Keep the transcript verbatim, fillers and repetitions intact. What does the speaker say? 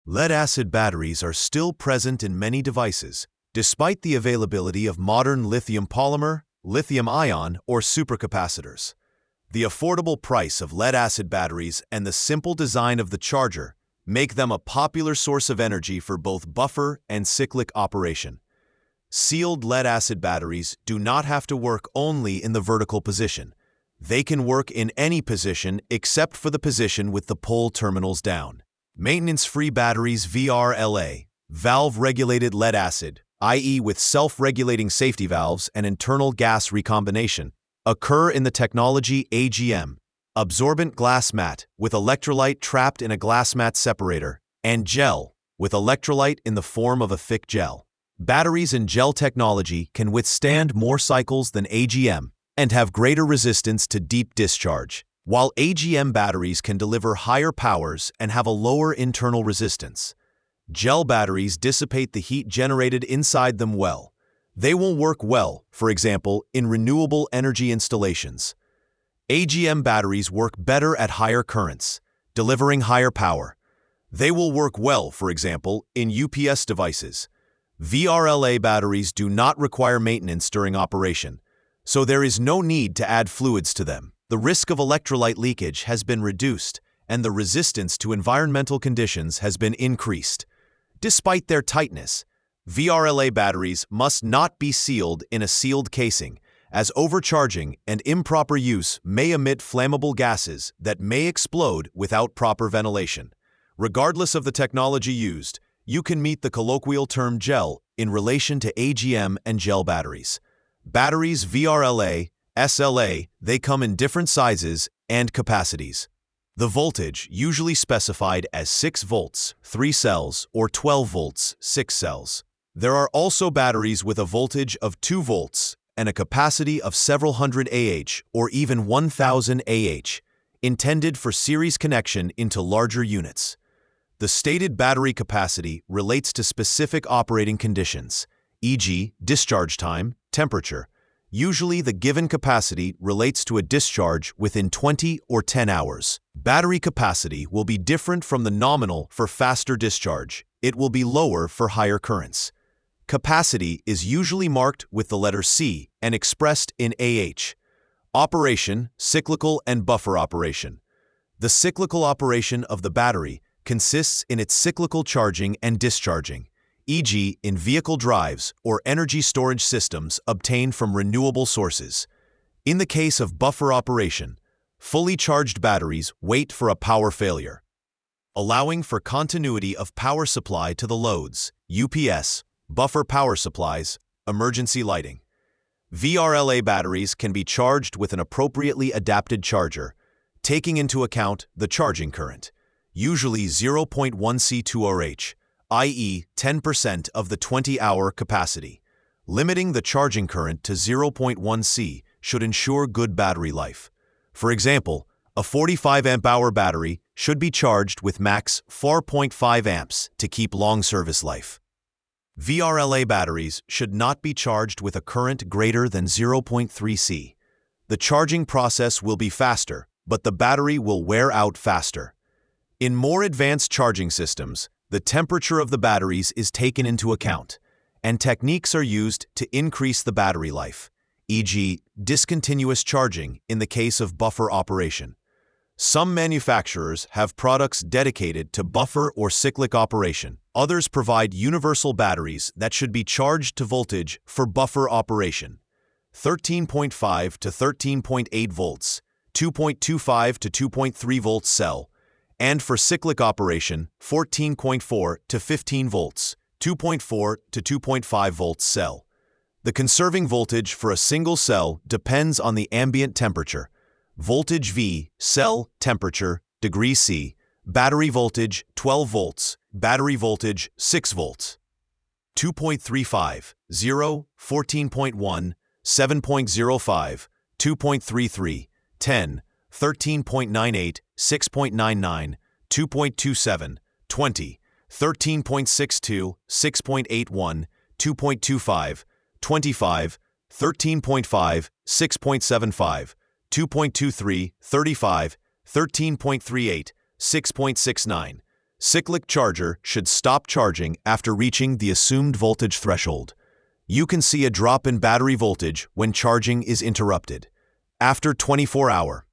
Lead-acid batteries are still present in many devices, despite the availability of modern lithium polymer, lithium-ion, or supercapacitors. The affordable price of lead-acid batteries and the simple design of the charger make them a popular source of energy for both buffer and cyclic operation. Sealed lead-acid batteries do not have to work only in the vertical position. They can work in any position except for the position with the pole terminals down. Maintenance-free batteries V R L A, valve-regulated lead-acid, that is with self-regulating safety valves and internal gas recombination, occur in the technology A G M, absorbent glass mat with electrolyte trapped in a glass mat separator, and gel with electrolyte in the form of a thick gel. Batteries in gel technology can withstand more cycles than A G M and have greater resistance to deep discharge, while A G M batteries can deliver higher powers and have a lower internal resistance. Gel batteries dissipate the heat generated inside them well. They will work well, for example, in renewable energy installations. A G M batteries work better at higher currents, delivering higher power. They will work well, for example, in U P S devices. V R L A batteries do not require maintenance during operation, so there is no need to add fluids to them. The risk of electrolyte leakage has been reduced, and the resistance to environmental conditions has been increased. Despite their tightness, V R L A batteries must not be sealed in a sealed casing, as overcharging and improper use may emit flammable gases that may explode without proper ventilation. Regardless of the technology used, you can meet the colloquial term gel in relation to A G M and gel batteries. Batteries V R L A, S L A, they come in different sizes and capacities. The voltage usually specified as six volts, three cells, or twelve volts, six cells. There are also batteries with a voltage of two volts and a capacity of several hundred amperes or even one thousand amperes, intended for series connection into larger units. The stated battery capacity relates to specific operating conditions, for example, discharge time, temperature. Usually the given capacity relates to a discharge within twenty or ten hours. Battery capacity will be different from the nominal for faster discharge. It will be lower for higher currents. Capacity is usually marked with the letter C and expressed in Ah. Operation, cyclical and buffer operation. The cyclical operation of the battery consists in its cyclical charging and discharging, for example in vehicle drives or energy storage systems obtained from renewable sources. In the case of buffer operation, fully charged batteries wait for a power failure, allowing for continuity of power supply to the loads, U P S, buffer power supplies, emergency lighting. V R L A batteries can be charged with an appropriately adapted charger, taking into account the charging current, usually zero point one C two R H, that is ten percent of the twenty-hour capacity. Limiting the charging current to zero point one C should ensure good battery life. For example, a forty-five amp hour battery should be charged with max four point five amps to keep long service life. V R L A batteries should not be charged with a current greater than zero point three C. The charging process will be faster, but the battery will wear out faster. In more advanced charging systems, the temperature of the batteries is taken into account, and techniques are used to increase the battery life, for example discontinuous charging in the case of buffer operation. Some manufacturers have products dedicated to buffer or cyclic operation. Others provide universal batteries that should be charged to voltage for buffer operation, thirteen point five to thirteen point eight volts, two point two five to two point three volts cell, and for cyclic operation, fourteen point four to fifteen volts, two point four to two point five volts cell. The conserving voltage for a single cell depends on the ambient temperature. Voltage V, cell temperature, degree C, battery voltage twelve volts, battery voltage six volts. two point three five, zero, fourteen point one, seven point zero five, two point three three, ten, thirteen point nine eight, six point nine nine, two point two seven, twenty, thirteen point six two, six point eight one, two point two five, twenty-five, thirteen point five, six point seven five, two point two three, thirty-five, thirteen point three eight, six point six nine, Cyclic charger should stop charging after reaching the assumed voltage threshold. You can see a drop in battery voltage when charging is interrupted. After twenty-four hours,